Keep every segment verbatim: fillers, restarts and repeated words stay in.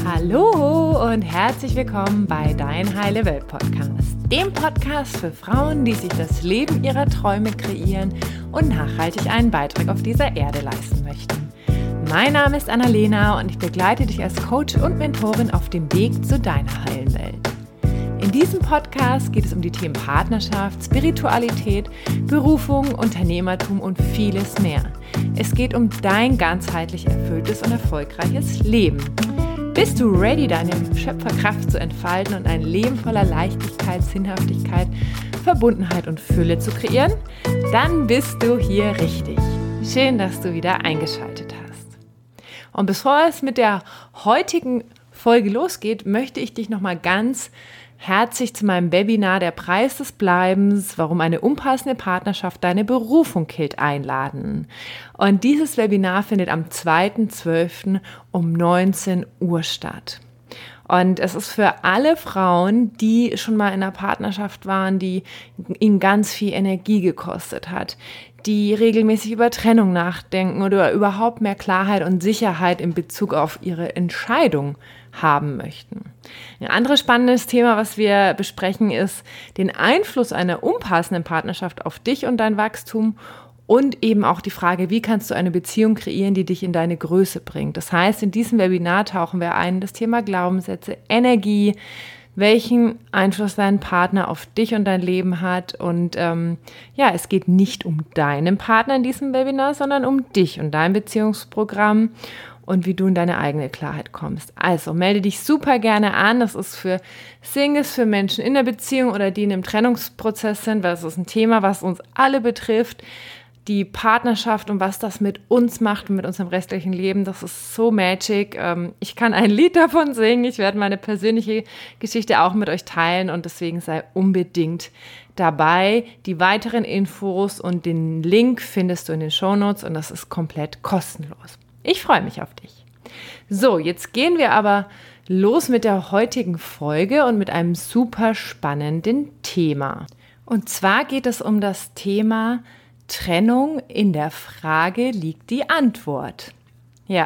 Hallo und herzlich willkommen bei Dein Heile Welt Podcast, dem Podcast für Frauen, die sich das Leben ihrer Träume kreieren und nachhaltig einen Beitrag auf dieser Erde leisten möchten. Mein Name ist Annalena und ich begleite dich als Coach und Mentorin auf dem Weg zu deiner heilen Welt. In diesem Podcast geht es um die Themen Partnerschaft, Spiritualität, Berufung, Unternehmertum und vieles mehr. Es geht um dein ganzheitlich erfülltes und erfolgreiches Leben. Bist du ready, deine Schöpferkraft zu entfalten und ein Leben voller Leichtigkeit, Sinnhaftigkeit, Verbundenheit und Fülle zu kreieren? Dann bist du hier richtig. Schön, dass du wieder eingeschaltet hast. Und bevor es mit der heutigen Folge losgeht, möchte ich dich nochmal ganz herzlich zu meinem Webinar Der Preis des Bleibens, warum eine unpassende Partnerschaft deine Berufung killt, einladen. Und dieses Webinar findet am zweiten zwölften um neunzehn Uhr statt. Und es ist für alle Frauen, die schon mal in einer Partnerschaft waren, die ihnen ganz viel Energie gekostet hat, die regelmäßig über Trennung nachdenken oder überhaupt mehr Klarheit und Sicherheit in Bezug auf ihre Entscheidung haben möchten. Ein anderes spannendes Thema, was wir besprechen, ist den Einfluss einer unpassenden Partnerschaft auf dich und dein Wachstum und eben auch die Frage, wie kannst du eine Beziehung kreieren, die dich in deine Größe bringt. Das heißt, in diesem Webinar tauchen wir ein in das Thema Glaubenssätze, Energie, welchen Einfluss dein Partner auf dich und dein Leben hat. Und ähm, ja, es geht nicht um deinen Partner in diesem Webinar, sondern um dich und dein Beziehungsprogramm und wie du in deine eigene Klarheit kommst. Also melde dich super gerne an. Das ist für Singles, für Menschen in der Beziehung oder die in einem Trennungsprozess sind, weil es ist ein Thema, was uns alle betrifft. Die Partnerschaft und was das mit uns macht und mit unserem restlichen Leben, das ist so magic. Ich kann ein Lied davon singen. Ich werde meine persönliche Geschichte auch mit euch teilen und deswegen sei unbedingt dabei. Die weiteren Infos und den Link findest du in den Shownotes und das ist komplett kostenlos. Ich freue mich auf dich. So, jetzt gehen wir aber los mit der heutigen Folge und mit einem super spannenden Thema. Und zwar geht es um das Thema Trennung. In der Frage liegt die Antwort. Ja,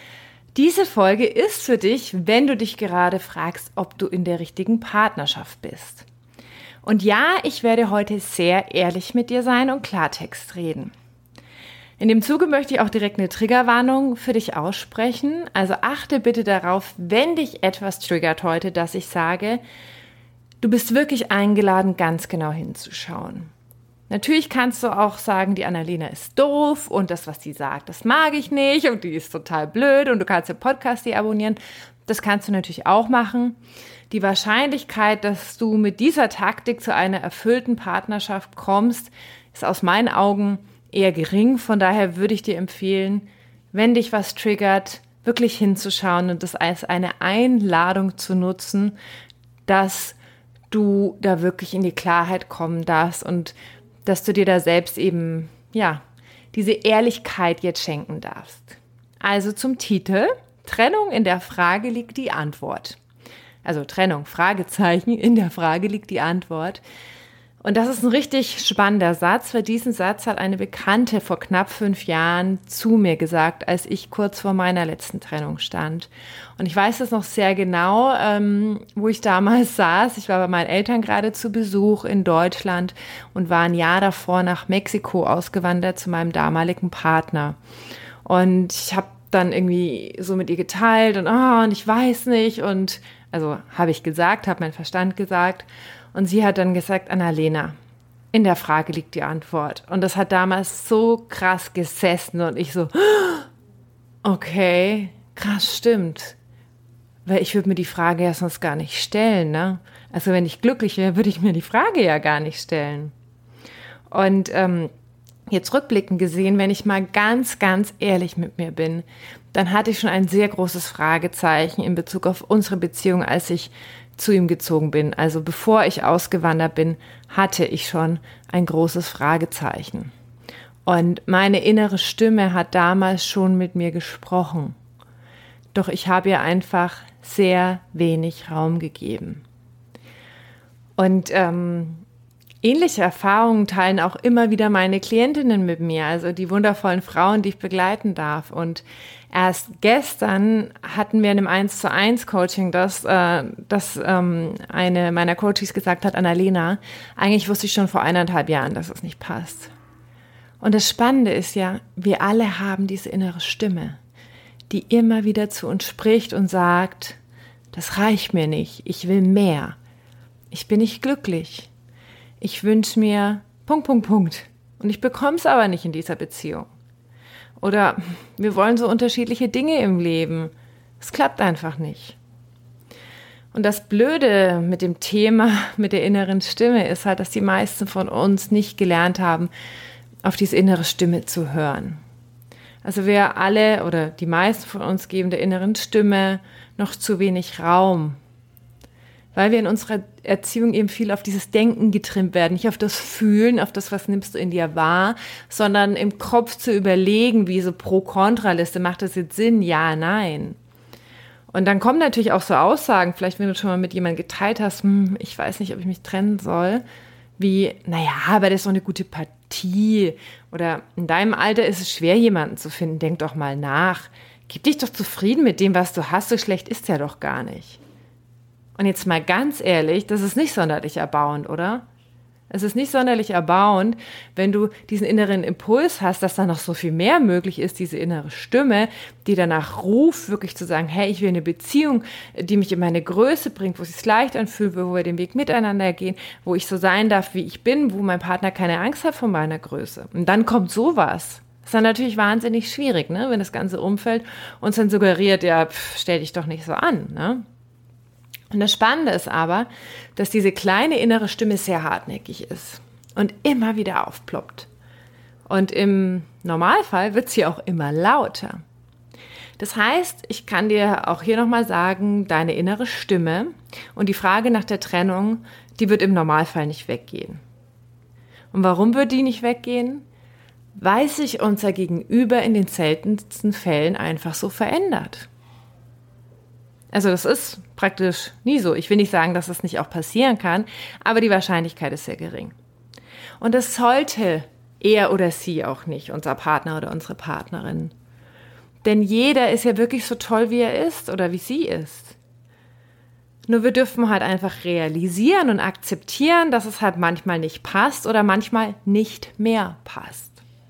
diese Folge ist für dich, wenn du dich gerade fragst, ob du in der richtigen Partnerschaft bist. Und ja, ich werde heute sehr ehrlich mit dir sein und Klartext reden. In dem Zuge möchte ich auch direkt eine Triggerwarnung für dich aussprechen. Also achte bitte darauf, wenn dich etwas triggert heute, dass ich sage, du bist wirklich eingeladen, ganz genau hinzuschauen. Natürlich kannst du auch sagen, die Annalena ist doof und das, was sie sagt, das mag ich nicht und die ist total blöd und du kannst den Podcast hier abonnieren. Das kannst du natürlich auch machen. Die Wahrscheinlichkeit, dass du mit dieser Taktik zu einer erfüllten Partnerschaft kommst, ist aus meinen Augen eher gering. Von daher würde ich dir empfehlen, wenn dich was triggert, wirklich hinzuschauen und das als eine Einladung zu nutzen, dass du da wirklich in die Klarheit kommen darfst und dass du dir da selbst eben, ja, diese Ehrlichkeit jetzt schenken darfst. Also zum Titel: Trennung, in der Frage liegt die Antwort. Also Trennung, Fragezeichen, in der Frage liegt die Antwort. Und das ist ein richtig spannender Satz, weil diesen Satz hat eine Bekannte vor knapp fünf Jahren zu mir gesagt, als ich kurz vor meiner letzten Trennung stand. Und ich weiß das noch sehr genau, ähm, wo ich damals saß. Ich war bei meinen Eltern gerade zu Besuch in Deutschland und war ein Jahr davor nach Mexiko ausgewandert zu meinem damaligen Partner. Und ich habe dann irgendwie so mit ihr geteilt und, oh, und ich weiß nicht. Und also habe ich gesagt, habe mein Verstand gesagt. Und sie hat dann gesagt, Annalena, in der Frage liegt die Antwort. Und das hat damals so krass gesessen und ich so, okay, krass, stimmt. Weil ich würde mir die Frage ja sonst gar nicht stellen, ne? Also wenn ich glücklich wäre, würde ich mir die Frage ja gar nicht stellen. Und ähm, jetzt rückblickend gesehen, wenn ich mal ganz, ganz ehrlich mit mir bin, dann hatte ich schon ein sehr großes Fragezeichen in Bezug auf unsere Beziehung, als ich zu ihm gezogen bin. Also bevor ich ausgewandert bin, hatte ich schon ein großes Fragezeichen. Und meine innere Stimme hat damals schon mit mir gesprochen. Doch ich habe ihr einfach sehr wenig Raum gegeben. Und ähm, Ähnliche Erfahrungen teilen auch immer wieder meine Klientinnen mit mir, also die wundervollen Frauen, die ich begleiten darf. Und erst gestern hatten wir in einem eins zu eins Coaching, dass, äh, dass ähm, eine meiner Coaches gesagt hat, Annalena, eigentlich wusste ich schon vor eineinhalb Jahren, dass es nicht passt. Und das Spannende ist ja, wir alle haben diese innere Stimme, die immer wieder zu uns spricht und sagt, das reicht mir nicht, ich will mehr, ich bin nicht glücklich. Ich wünsche mir Punkt, Punkt, Punkt. Und ich bekomme es aber nicht in dieser Beziehung. Oder wir wollen so unterschiedliche Dinge im Leben. Es klappt einfach nicht. Und das Blöde mit dem Thema, mit der inneren Stimme ist halt, dass die meisten von uns nicht gelernt haben, auf diese innere Stimme zu hören. Also wir alle oder die meisten von uns geben der inneren Stimme noch zu wenig Raum. Weil wir in unserer Erziehung eben viel auf dieses Denken getrimmt werden, nicht auf das Fühlen, auf das, was nimmst du in dir wahr, sondern im Kopf zu überlegen, wie so Pro-Kontra-Liste, macht das jetzt Sinn? Ja, nein. Und dann kommen natürlich auch so Aussagen, vielleicht wenn du schon mal mit jemandem geteilt hast, hm, ich weiß nicht, ob ich mich trennen soll, wie, naja, aber das ist doch eine gute Partie. Oder in deinem Alter ist es schwer, jemanden zu finden, denk doch mal nach. Gib dich doch zufrieden mit dem, was du hast, so schlecht ist ja doch gar nicht. Und jetzt mal ganz ehrlich, das ist nicht sonderlich erbauend, oder? Es ist nicht sonderlich erbauend, wenn du diesen inneren Impuls hast, dass da noch so viel mehr möglich ist, diese innere Stimme, die danach ruft, wirklich zu sagen, hey, ich will eine Beziehung, die mich in meine Größe bringt, wo es sich leicht anfühlt, wo wir den Weg miteinander gehen, wo ich so sein darf, wie ich bin, wo mein Partner keine Angst hat vor meiner Größe. Und dann kommt sowas. Das ist dann natürlich wahnsinnig schwierig, ne? Wenn das ganze Umfeld uns dann suggeriert, ja, pff, stell dich doch nicht so an, ne? Und das Spannende ist aber, dass diese kleine innere Stimme sehr hartnäckig ist und immer wieder aufploppt. Und im Normalfall wird sie auch immer lauter. Das heißt, ich kann dir auch hier nochmal sagen, deine innere Stimme und die Frage nach der Trennung, die wird im Normalfall nicht weggehen. Und warum wird die nicht weggehen? Weil sich unser Gegenüber in den seltensten Fällen einfach so verändert. Also das ist praktisch nie so. Ich will nicht sagen, dass das nicht auch passieren kann, aber die Wahrscheinlichkeit ist sehr gering. Und das sollte er oder sie auch nicht, unser Partner oder unsere Partnerin. Denn jeder ist ja wirklich so toll, wie er ist oder wie sie ist. Nur wir dürfen halt einfach realisieren und akzeptieren, dass es halt manchmal nicht passt oder manchmal nicht mehr passt.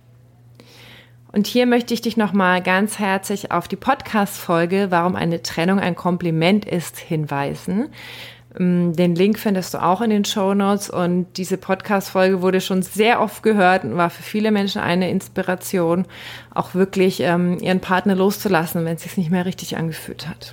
Und hier möchte ich dich nochmal ganz herzlich auf die Podcast-Folge, warum eine Trennung ein Kompliment ist, hinweisen. Den Link findest du auch in den Shownotes und diese Podcast-Folge wurde schon sehr oft gehört und war für viele Menschen eine Inspiration, auch wirklich ähm, ihren Partner loszulassen, wenn es sich nicht mehr richtig angefühlt hat.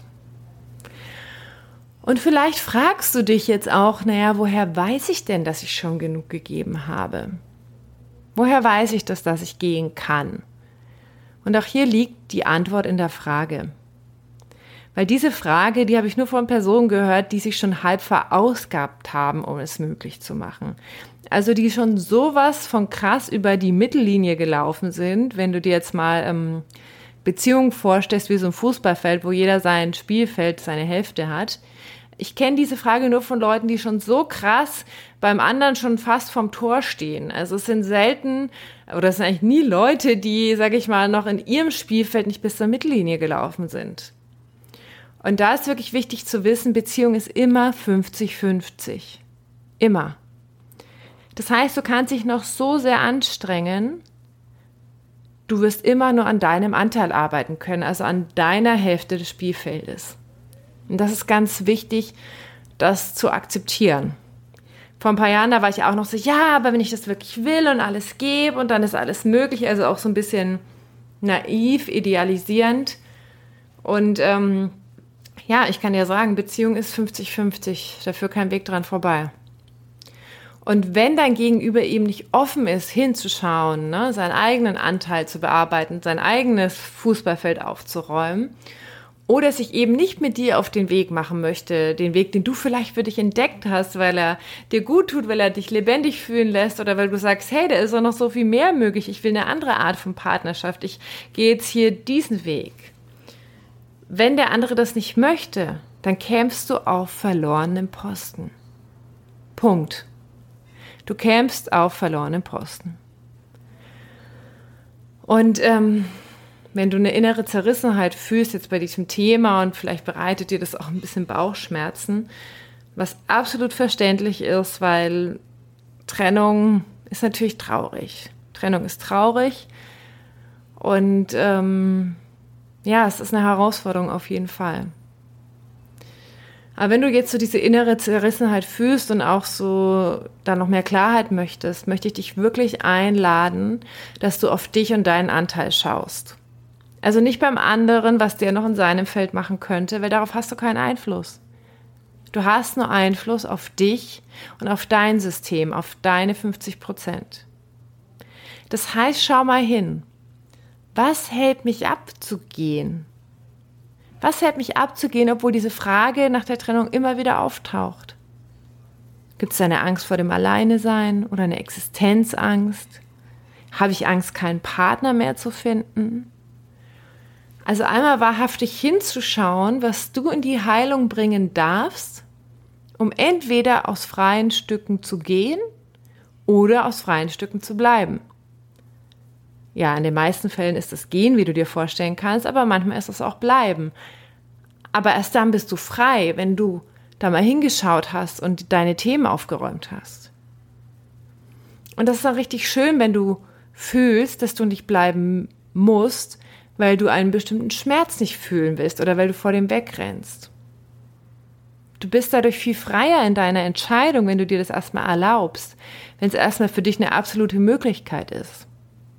Und vielleicht fragst du dich jetzt auch, naja, woher weiß ich denn, dass ich schon genug gegeben habe? Woher weiß ich das, dass ich gehen kann? Und auch hier liegt die Antwort in der Frage. Weil diese Frage, die habe ich nur von Personen gehört, die sich schon halb verausgabt haben, um es möglich zu machen. Also die schon sowas von krass über die Mittellinie gelaufen sind, wenn du dir jetzt mal ähm, Beziehungen vorstellst wie so ein Fußballfeld, wo jeder sein Spielfeld, seine Hälfte hat. Ich kenne diese Frage nur von Leuten, die schon so krass beim anderen schon fast vom Tor stehen. Also es sind selten, oder es sind eigentlich nie Leute, die, sage ich mal, noch in ihrem Spielfeld nicht bis zur Mittellinie gelaufen sind. Und da ist wirklich wichtig zu wissen, Beziehung ist immer fünfzig fünfzig. Immer. Das heißt, du kannst dich noch so sehr anstrengen, du wirst immer nur an deinem Anteil arbeiten können, also an deiner Hälfte des Spielfeldes. Und das ist ganz wichtig, das zu akzeptieren. Vor ein paar Jahren, da war ich auch noch so, ja, aber wenn ich das wirklich will und alles gebe und dann ist alles möglich, also auch so ein bisschen naiv, idealisierend. Und ähm, ja, ich kann dir sagen, Beziehung ist fünfzig fünfzig, dafür kein Weg dran vorbei. Und wenn dein Gegenüber eben nicht offen ist, hinzuschauen, ne, seinen eigenen Anteil zu bearbeiten, sein eigenes Fußballfeld aufzuräumen, oder sich eben nicht mit dir auf den Weg machen möchte, den Weg, den du vielleicht für dich entdeckt hast, weil er dir gut tut, weil er dich lebendig fühlen lässt oder weil du sagst, hey, da ist doch noch so viel mehr möglich, ich will eine andere Art von Partnerschaft, ich gehe jetzt hier diesen Weg. Wenn der andere das nicht möchte, dann kämst du auf verlorenen Posten. Punkt. Du kämpfst auf verlorenen Posten. Und ähm, wenn du eine innere Zerrissenheit fühlst jetzt bei diesem Thema und vielleicht bereitet dir das auch ein bisschen Bauchschmerzen, was absolut verständlich ist, weil Trennung ist natürlich traurig. Trennung ist traurig und ähm, ja, es ist eine Herausforderung auf jeden Fall. Aber wenn du jetzt so diese innere Zerrissenheit fühlst und auch so da noch mehr Klarheit möchtest, möchte ich dich wirklich einladen, dass du auf dich und deinen Anteil schaust. Also nicht beim anderen, was der noch in seinem Feld machen könnte, weil darauf hast du keinen Einfluss. Du hast nur Einfluss auf dich und auf dein System, auf deine fünfzig Prozent. Das heißt, schau mal hin. Was hält mich ab zu gehen? Was hält mich ab zu gehen, obwohl diese Frage nach der Trennung immer wieder auftaucht? Gibt es eine Angst vor dem Alleinesein oder eine Existenzangst? Habe ich Angst, keinen Partner mehr zu finden? Also einmal wahrhaftig hinzuschauen, was du in die Heilung bringen darfst, um entweder aus freien Stücken zu gehen oder aus freien Stücken zu bleiben. Ja, in den meisten Fällen ist es Gehen, wie du dir vorstellen kannst, aber manchmal ist es auch Bleiben. Aber erst dann bist du frei, wenn du da mal hingeschaut hast und deine Themen aufgeräumt hast. Und das ist dann richtig schön, wenn du fühlst, dass du nicht bleiben musst, weil du einen bestimmten Schmerz nicht fühlen willst oder weil du vor dem wegrennst. Du bist dadurch viel freier in deiner Entscheidung, wenn du dir das erstmal erlaubst, wenn es erstmal für dich eine absolute Möglichkeit ist.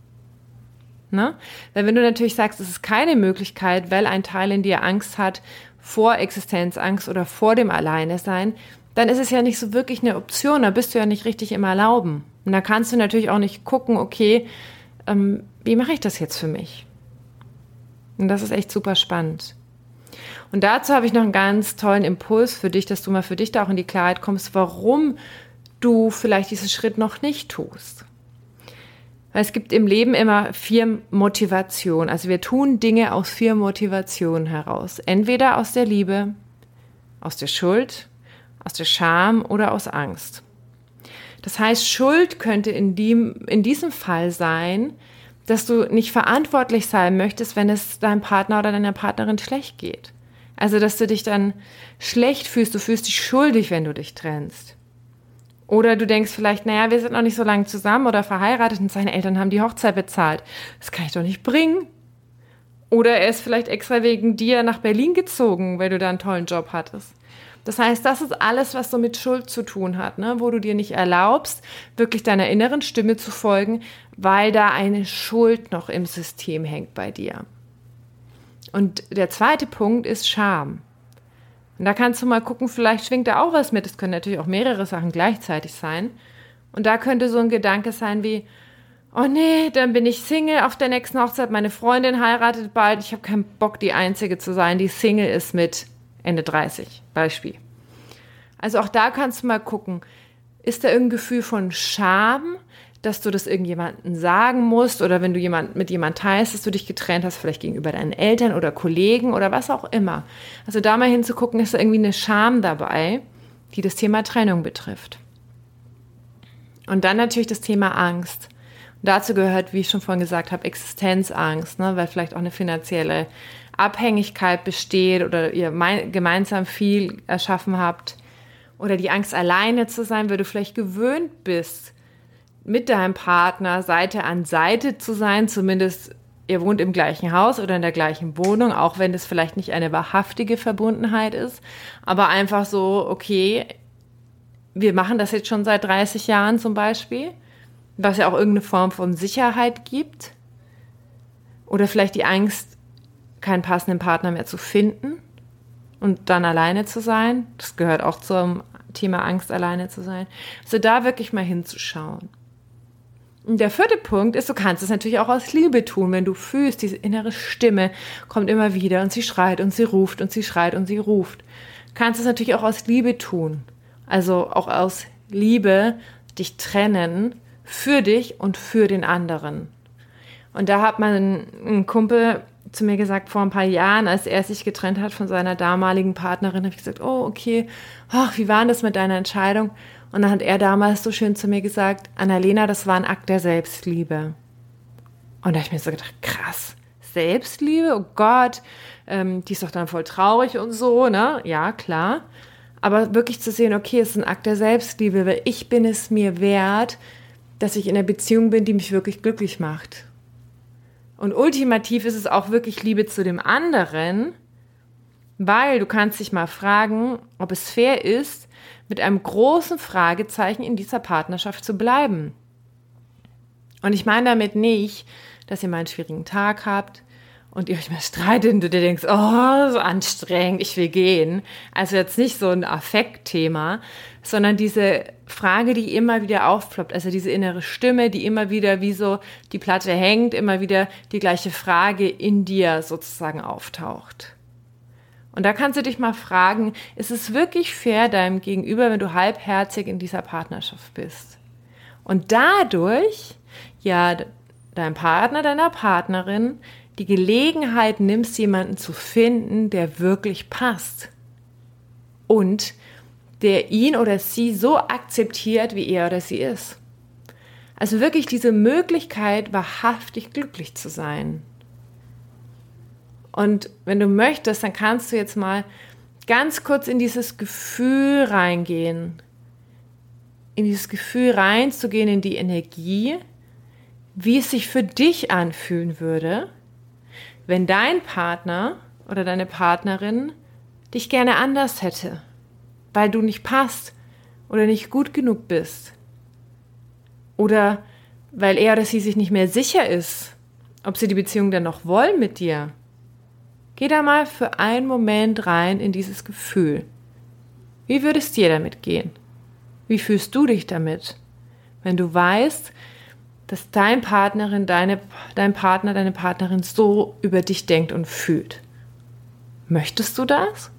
Ne? Weil wenn du natürlich sagst, es ist keine Möglichkeit, weil ein Teil in dir Angst hat vor Existenzangst oder vor dem Alleinesein, dann ist es ja nicht so wirklich eine Option, da bist du ja nicht richtig im Erlauben. Und da kannst du natürlich auch nicht gucken, okay, ähm, wie mache ich das jetzt für mich? Und das ist echt super spannend. Und dazu habe ich noch einen ganz tollen Impuls für dich, dass du mal für dich da auch in die Klarheit kommst, warum du vielleicht diesen Schritt noch nicht tust. Weil es gibt im Leben immer vier Motivationen. Also wir tun Dinge aus vier Motivationen heraus. Entweder aus der Liebe, aus der Schuld, aus der Scham oder aus Angst. Das heißt, Schuld könnte in, dem, in diesem Fall sein, dass du nicht verantwortlich sein möchtest, wenn es deinem Partner oder deiner Partnerin schlecht geht. Also, dass du dich dann schlecht fühlst, du fühlst dich schuldig, wenn du dich trennst. Oder du denkst vielleicht, naja, wir sind noch nicht so lange zusammen oder verheiratet und seine Eltern haben die Hochzeit bezahlt. Das kann ich doch nicht bringen. Oder er ist vielleicht extra wegen dir nach Berlin gezogen, weil du da einen tollen Job hattest. Das heißt, das ist alles, was so mit Schuld zu tun hat, ne? Wo du dir nicht erlaubst, wirklich deiner inneren Stimme zu folgen, weil da eine Schuld noch im System hängt bei dir. Und der zweite Punkt ist Scham. Und da kannst du mal gucken, vielleicht schwingt da auch was mit. Es können natürlich auch mehrere Sachen gleichzeitig sein. Und da könnte so ein Gedanke sein wie, oh nee, dann bin ich Single auf der nächsten Hochzeit, meine Freundin heiratet bald, ich habe keinen Bock, die Einzige zu sein, die Single ist mit Ende dreißig, Beispiel. Also auch da kannst du mal gucken, ist da irgendein Gefühl von Scham, dass du das irgendjemandem sagen musst oder wenn du jemand, mit jemandem teilst, dass du dich getrennt hast, vielleicht gegenüber deinen Eltern oder Kollegen oder was auch immer. Also da mal hinzugucken, ist da irgendwie eine Scham dabei, die das Thema Trennung betrifft. Und dann natürlich das Thema Angst. Und dazu gehört, wie ich schon vorhin gesagt habe, Existenzangst, ne, weil vielleicht auch eine finanzielle Abhängigkeit besteht oder ihr gemeinsam viel erschaffen habt. Oder die Angst, alleine zu sein, weil du vielleicht gewöhnt bist, mit deinem Partner Seite an Seite zu sein, zumindest ihr wohnt im gleichen Haus oder in der gleichen Wohnung, auch wenn das vielleicht nicht eine wahrhaftige Verbundenheit ist, aber einfach so, okay, wir machen das jetzt schon seit dreißig Jahren zum Beispiel, was ja auch irgendeine Form von Sicherheit gibt. Oder vielleicht die Angst, keinen passenden Partner mehr zu finden und dann alleine zu sein. Das gehört auch zum Thema Angst, alleine zu sein. Also da wirklich mal hinzuschauen. Und der vierte Punkt ist, du kannst es natürlich auch aus Liebe tun, wenn du fühlst, diese innere Stimme kommt immer wieder und sie schreit und sie ruft und sie schreit und sie ruft. Du kannst es natürlich auch aus Liebe tun. Also auch aus Liebe dich trennen für dich und für den anderen. Und da hat man einen Kumpel, zu mir gesagt, vor ein paar Jahren, als er sich getrennt hat von seiner damaligen Partnerin, habe ich gesagt, oh, okay, ach, wie war denn das mit deiner Entscheidung? Und dann hat er damals so schön zu mir gesagt, Annalena, das war ein Akt der Selbstliebe. Und da habe ich mir so gedacht, krass, Selbstliebe, oh Gott, ähm, die ist doch dann voll traurig und so, ne? Ja, klar. Aber wirklich zu sehen, okay, es ist ein Akt der Selbstliebe, weil ich bin es mir wert, dass ich in einer Beziehung bin, die mich wirklich glücklich macht. Und ultimativ ist es auch wirklich Liebe zu dem anderen, weil du kannst dich mal fragen, ob es fair ist, mit einem großen Fragezeichen in dieser Partnerschaft zu bleiben. Und ich meine damit nicht, dass ihr mal einen schwierigen Tag habt und ihr euch mal streitet und du dir denkst, oh, so anstrengend, ich will gehen. Also jetzt nicht so ein Affektthema, sondern diese Frage, die immer wieder aufploppt, also diese innere Stimme, die immer wieder wie so die Platte hängt, immer wieder die gleiche Frage in dir sozusagen auftaucht. Und da kannst du dich mal fragen, ist es wirklich fair deinem Gegenüber, wenn du halbherzig in dieser Partnerschaft bist? Und dadurch, ja, dein Partner, deiner Partnerin, die Gelegenheit nimmst, jemanden zu finden, der wirklich passt. Und der ihn oder sie so akzeptiert, wie er oder sie ist. Also wirklich diese Möglichkeit, wahrhaftig glücklich zu sein. Und wenn du möchtest, dann kannst du jetzt mal ganz kurz in dieses Gefühl reingehen. In dieses Gefühl reinzugehen, in die Energie, wie es sich für dich anfühlen würde, wenn dein Partner oder deine Partnerin dich gerne anders hätte, weil du nicht passt oder nicht gut genug bist oder weil er oder sie sich nicht mehr sicher ist, ob sie die Beziehung dann noch wollen mit dir. Geh da mal für einen Moment rein in dieses Gefühl. Wie würde es dir damit gehen? Wie fühlst du dich damit, wenn du weißt, dass dein Partnerin, deine, dein Partner, deine Partnerin so über dich denkt und fühlt? Möchtest du das?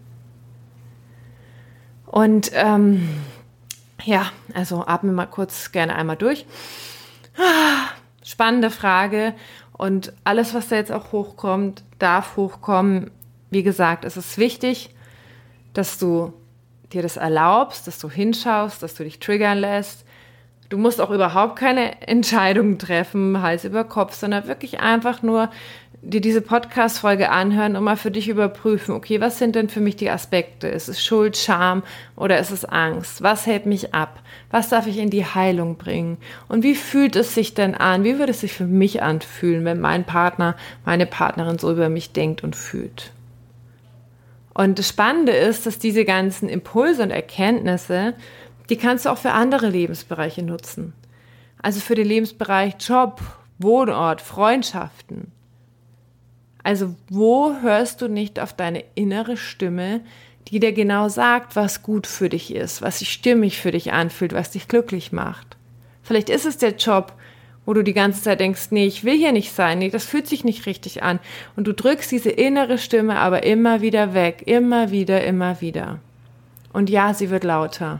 Und ähm, ja, also atme mal kurz gerne einmal durch. Ah, spannende Frage. Und alles, was da jetzt auch hochkommt, darf hochkommen. Wie gesagt, es ist wichtig, dass du dir das erlaubst, dass du hinschaust, dass du dich triggern lässt. Du musst auch überhaupt keine Entscheidungen treffen, Hals über Kopf, sondern wirklich einfach nur dir diese Podcast-Folge anhören und mal für dich überprüfen, okay, was sind denn für mich die Aspekte? Ist es Schuld, Scham oder ist es Angst? Was hält mich ab? Was darf ich in die Heilung bringen? Und wie fühlt es sich denn an? Wie würde es sich für mich anfühlen, wenn mein Partner, meine Partnerin so über mich denkt und fühlt? Und das Spannende ist, dass diese ganzen Impulse und Erkenntnisse, die kannst du auch für andere Lebensbereiche nutzen. Also für den Lebensbereich Job, Wohnort, Freundschaften. Also wo hörst du nicht auf deine innere Stimme, die dir genau sagt, was gut für dich ist, was sich stimmig für dich anfühlt, was dich glücklich macht? Vielleicht ist es der Job, wo du die ganze Zeit denkst, nee, ich will hier nicht sein, nee, das fühlt sich nicht richtig an. Und du drückst diese innere Stimme aber immer wieder weg, immer wieder, immer wieder. Und ja, sie wird lauter.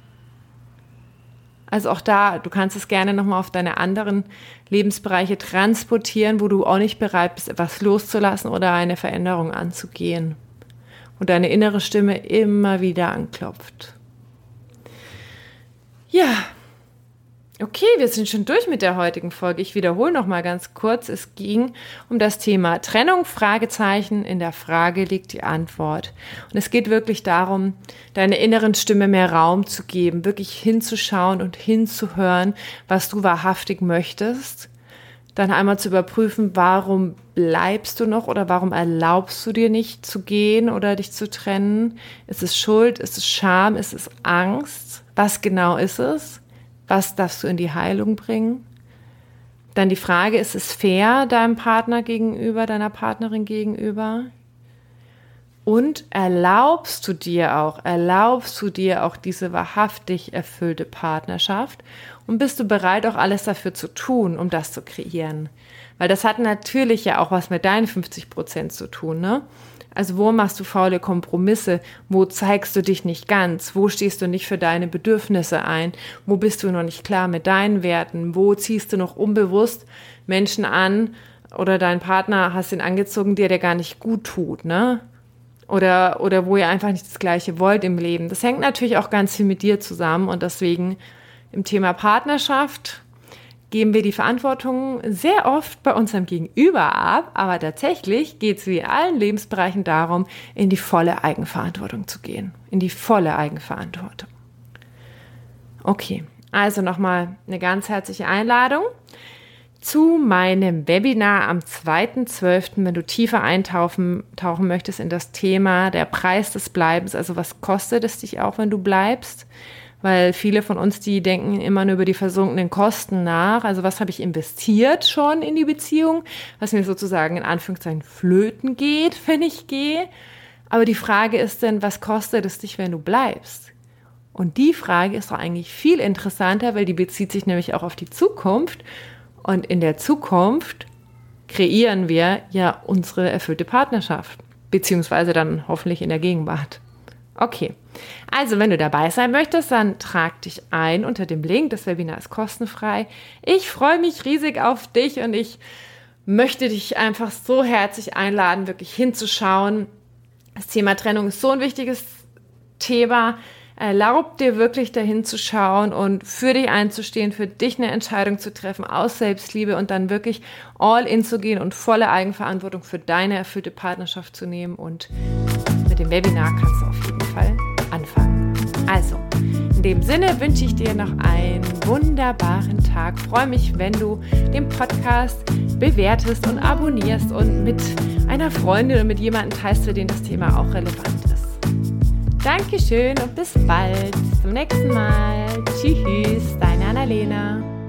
Also auch da, du kannst es gerne nochmal auf deine anderen Lebensbereiche transportieren, wo du auch nicht bereit bist, etwas loszulassen oder eine Veränderung anzugehen. Und deine innere Stimme immer wieder anklopft. Ja, okay, wir sind schon durch mit der heutigen Folge. Ich wiederhole nochmal ganz kurz. Es ging um das Thema Trennung, Fragezeichen. In der Frage liegt die Antwort. Und es geht wirklich darum, deiner inneren Stimme mehr Raum zu geben, wirklich hinzuschauen und hinzuhören, was du wahrhaftig möchtest. Dann einmal zu überprüfen, warum bleibst du noch oder warum erlaubst du dir nicht zu gehen oder dich zu trennen? Ist es Schuld? Ist es Scham? Ist es Angst? Was genau ist es? Was darfst du in die Heilung bringen? Dann die Frage, ist es fair deinem Partner gegenüber, deiner Partnerin gegenüber? Und erlaubst du dir auch, erlaubst du dir auch diese wahrhaftig erfüllte Partnerschaft? Und bist du bereit, auch alles dafür zu tun, um das zu kreieren? Weil das hat natürlich ja auch was mit deinen fünfzig Prozent zu tun, ne? Also wo machst du faule Kompromisse? Wo zeigst du dich nicht ganz? Wo stehst du nicht für deine Bedürfnisse ein? Wo bist du noch nicht klar mit deinen Werten? Wo ziehst du noch unbewusst Menschen an, oder dein Partner hast ihn angezogen, der dir gar nicht gut tut, ne? Oder, oder wo ihr einfach nicht das Gleiche wollt im Leben. Das hängt natürlich auch ganz viel mit dir zusammen und deswegen im Thema Partnerschaft geben wir die Verantwortung sehr oft bei unserem Gegenüber ab, aber tatsächlich geht es wie in allen Lebensbereichen darum, in die volle Eigenverantwortung zu gehen. In die volle Eigenverantwortung. Okay, also nochmal eine ganz herzliche Einladung zu meinem Webinar am zweiten zwölften Wenn du tiefer eintauchen tauchen möchtest in das Thema der Preis des Bleibens, also was kostet es dich auch, wenn du bleibst? Weil viele von uns, die denken immer nur über die versunkenen Kosten nach. Also was habe ich investiert schon in die Beziehung, was mir sozusagen in Anführungszeichen flöten geht, wenn ich gehe. Aber die Frage ist denn, was kostet es dich, wenn du bleibst? Und die Frage ist doch eigentlich viel interessanter, weil die bezieht sich nämlich auch auf die Zukunft. Und in der Zukunft kreieren wir ja unsere erfüllte Partnerschaft, beziehungsweise dann hoffentlich in der Gegenwart. Okay, also wenn du dabei sein möchtest, dann trag dich ein unter dem Link. Das Webinar ist kostenfrei. Ich freue mich riesig auf dich und ich möchte dich einfach so herzlich einladen, wirklich hinzuschauen. Das Thema Trennung ist so ein wichtiges Thema. Erlaub dir wirklich dahin zu schauen und für dich einzustehen, für dich eine Entscheidung zu treffen aus Selbstliebe und dann wirklich all in zu gehen und volle Eigenverantwortung für deine erfüllte Partnerschaft zu nehmen. Und mit dem Webinar kannst du auf jeden Fall anfangen. Also, in dem Sinne wünsche ich dir noch einen wunderbaren Tag. Ich freue mich, wenn du den Podcast bewertest und abonnierst und mit einer Freundin oder mit jemandem teilst, für den das Thema auch relevant ist. Dankeschön und bis bald. Bis zum nächsten Mal. Tschüss, deine Annalena.